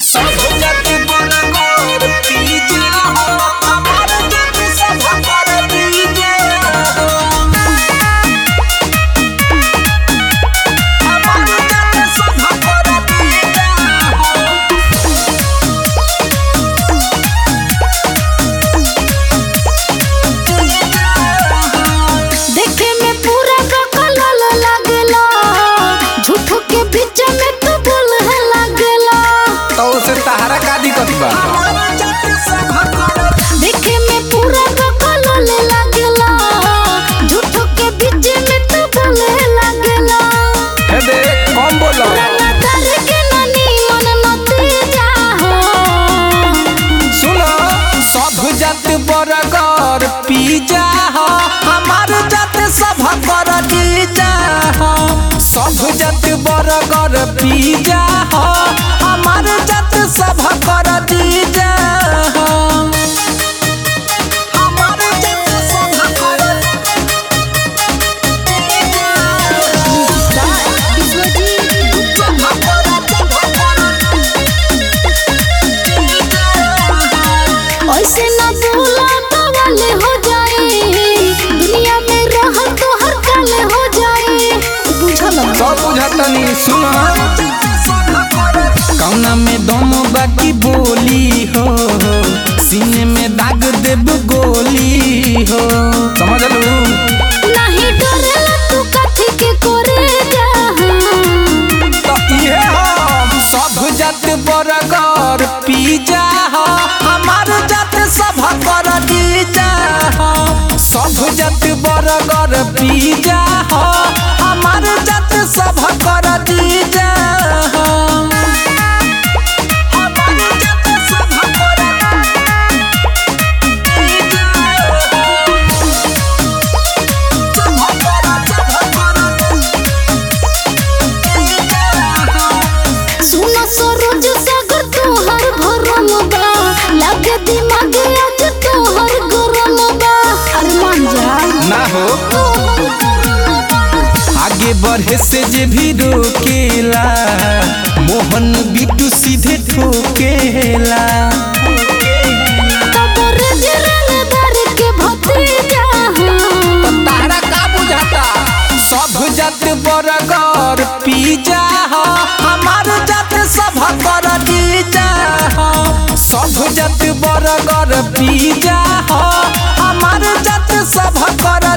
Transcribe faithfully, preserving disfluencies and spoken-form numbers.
देखे में पूरा रखल लागेला, झूठो के बीच में तो बोले लागेला। हे दे कौन बोला तारे के नानी मन नतीजा हो। सुनो सब जात बर्गर पिज्जा हो, हमार जात सब कर दीजा हो। सब जात बर्गर पिज्जा हो, हमार जात सब कर दीजा हो। हमार जात सब कर ऐसे न बोला तो वाले हो जाए, दुनिया में रह तो हर काले हो जाए। बुझल सब बुझतनी। सुनो कौना में दम बाकी बोली हो, सीने में दाग देब गोली हो। समझ लू नहीं डरेला तू कथी के करे जा। तो ये हो सब जात बर्गर पिज्जा हो, हमार जात सब कर दीजा हो। सब जात बर्गर पिज्जा हो, हमार जात सब कर दीजा हो। सुनो सरोज सागर तोहर भरम बा, लागे दिमाग आज तोहर गरम बा। अरे मान जा ना हो आगे बढ़े से जे भी रोकेला, मोहन बिट्टू सीधे ठोकेला। तोरे जे रंगदार के भतीजा हो। तारा का बुझाता सब जात बर्गर पिज्जा हो, हमार जात सब कर दीजा हो। सब जात बर्गर पिज्जा हो, हमार जात सब कर